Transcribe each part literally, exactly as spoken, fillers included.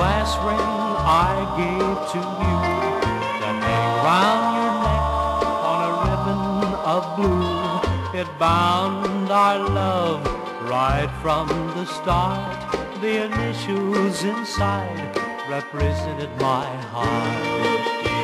class ring I gave to you, that hang round your neck on a ribbon of blue. It bound our love right from the start. The initials inside represented my heart.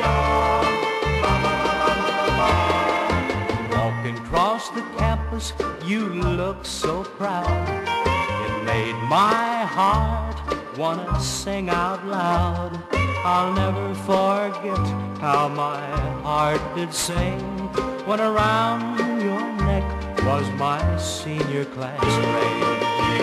Walking across the campus, you looked so proud. It made my heart wanna sing out loud. I'll never forget how my heart did sing when around your neck was my senior class ring.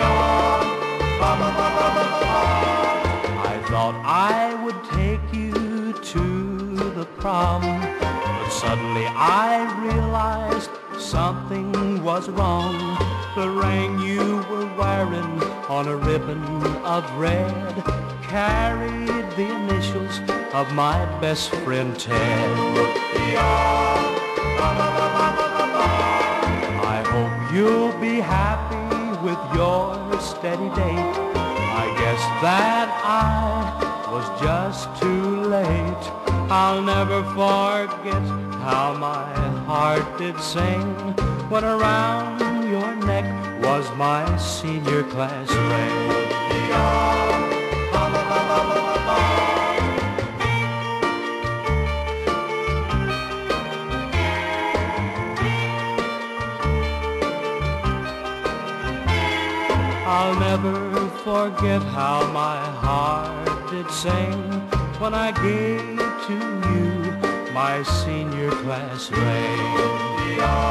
I thought I would take you to the prom, but suddenly I realized something was wrong. The ring you were wearing on a ribbon of red carried the initials of my best friend Ted. I hope you'll be happy with your steady date. I guess that I was just too late. I'll never forget how my heart did sing when around your neck was my senior class ring. I'll never forget how my heart did sing when I gave to you my senior class ring.